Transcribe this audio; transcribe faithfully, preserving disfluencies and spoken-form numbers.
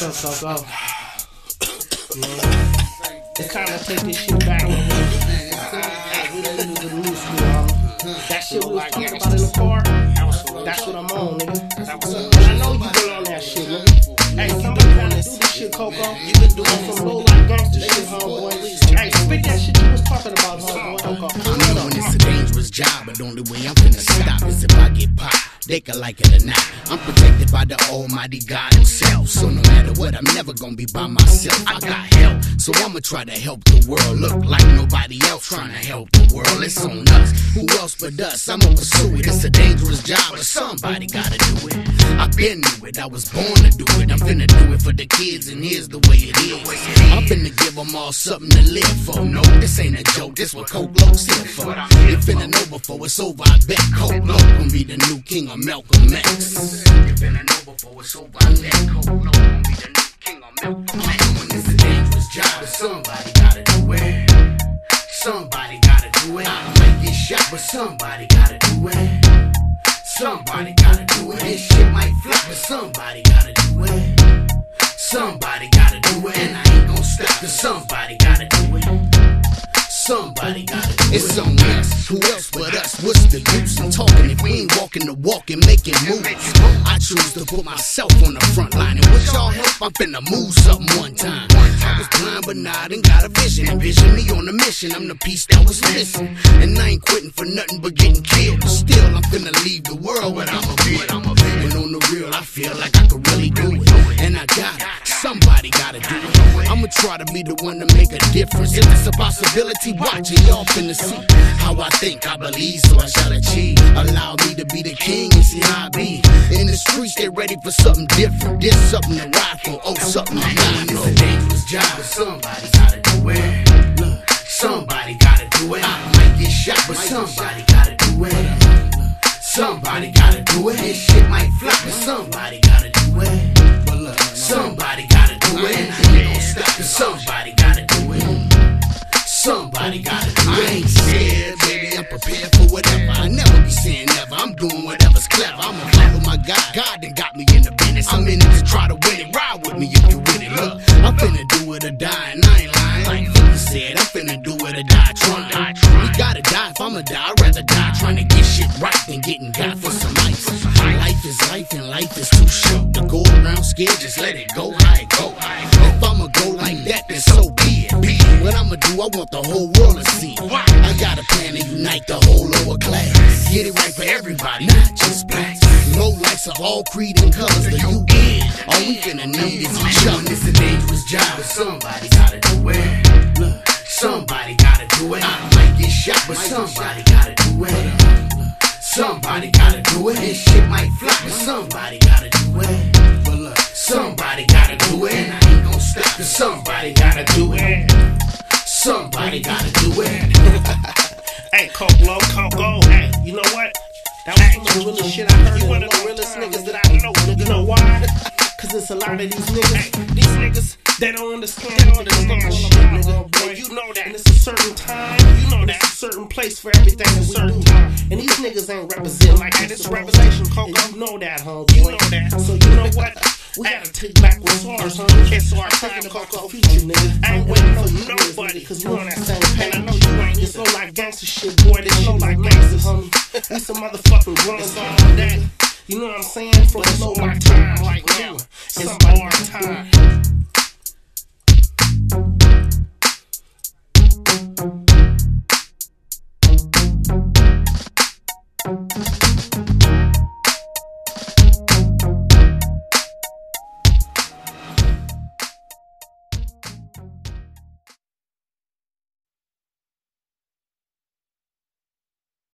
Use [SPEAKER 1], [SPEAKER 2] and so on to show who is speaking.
[SPEAKER 1] What's up, Coco? It's time to take this shit back. That shit we was talking about in the car, that's what I'm on, nigga. And I know you been on that shit, nigga. Hey, somebody wanna do this shit, Coco. You been doing some low life gangster shit, homeboy. Hey, spit that shit you was talking about, homeboy.
[SPEAKER 2] I know it's a dangerous job, but the only way I'm finna stop is if I get popped. They can like it or not. I'm protected by the Almighty God Himself. So no matter what, I'm never gonna be by myself. I got help, so I'ma try to help the world look like nobody else trying to help the world. It's on us. Who else but us? I'ma pursue it. It's a dangerous job, but somebody gotta do it. I've been knew it. I was born to do it. I'm finna do it for the kids, and here's the way it is. I'm finna give them all something to live for. No, this ain't a joke. This what Coke Lowe's here for. You finna know before it's over. I bet Coke Lowe gonna be the new king of Malcolm X. You finna know before it's over. I bet Coke Lowe gonna be the new king of Malcolm X. When it's a dangerous job, but somebody gotta do it. Somebody gotta do it. I might get shot, but somebody gotta do it. Somebody gotta do it. This shit might flop, but somebody gotta do it. Somebody gotta do it, and I ain't gon' stop, cause somebody gotta do it. Somebody gotta do it. It's on us. Who else but us? What's the use in talking if we ain't walking the walk and making moves? I choose to put myself on the front line, and with y'all help, I'm finna move something one time. I was blind, but now I done got a vision. Envision me on a mission. I'm the piece that was missing, and I ain't quitting for nothing but getting killed. But still, I'm finna leave the world what I'm a bit. And on the real, I feel like I could really do it, and I got it. Somebody gotta do it. I'ma try to be the one to make a difference. If it's a possibility, watch it, y'all finna see how I think, I believe, so I shall achieve. Allow me to be the king and see how I be. In the streets, they ready for something different. There's something to ride for, oh, something to die. It's a dangerous job, but somebody gotta do it. Look, somebody gotta do it. I might get shot, but somebody gotta do it. Somebody gotta do it. This shit might flop, but somebody gotta do it. But look, somebody gotta do it, and I ain't gon' stop, cause somebody gotta do it. Somebody gotta do it. I ain't scared, baby, I'm prepared for whatever. I never be saying never, I'm doing whatever's clever. I'ma follow my God, God done got me in the business. I'm in it to try to win it, ride with me if you with it. Look, I'm finna do it or die, and I ain't lying. Like fifty said, I'm finna do it or die trying. We gotta die, if I'ma die, I'd rather die trying to get shit right than getting got for some ice. Life is life and life is too short to go around scared, just let it go how it go. If I'ma go like that, then so be it. What I'ma do, I want the whole world to see. I got a plan to unite the whole lower class. Get it right for everybody, not just blacks. Low lights of all creed and colors, the U N. All we finna need is each other. It's a dangerous job, but somebody gotta do it. Look, somebody gotta do it. I might get shot, but somebody gotta do it. Somebody gotta do it. This shit might flop, but somebody gotta do it. But look, somebody gotta do it, and I ain't gon' stop, cause somebody gotta do it. Somebody gotta do it.
[SPEAKER 1] Hey, Coke Lowe, Coco. Hey, you know what? That was some of the realest shit I heard. You one of the realest niggas that I know. You know why? Cause it's a lot of these niggas. Hey, these niggas, they don't understand. They don't understand shit, nigga. Boy, you know that. And it's a certain time. You know that. It's a certain place for everything at a certain time. And these niggas ain't represent like that. It's revelation, Coco. You know that, homeboy. You know that. So you know what? We gotta take back what's ours, huh? It's our time, Coco. Future, nigga. I ain't waiting for nobody, cause we on that same page. And I know you ain't. It's no like gangster shit, boy. This no like gangsters, homie. We some motherfucking guns all that. You know what I'm saying? For the low my time right now. It's our time.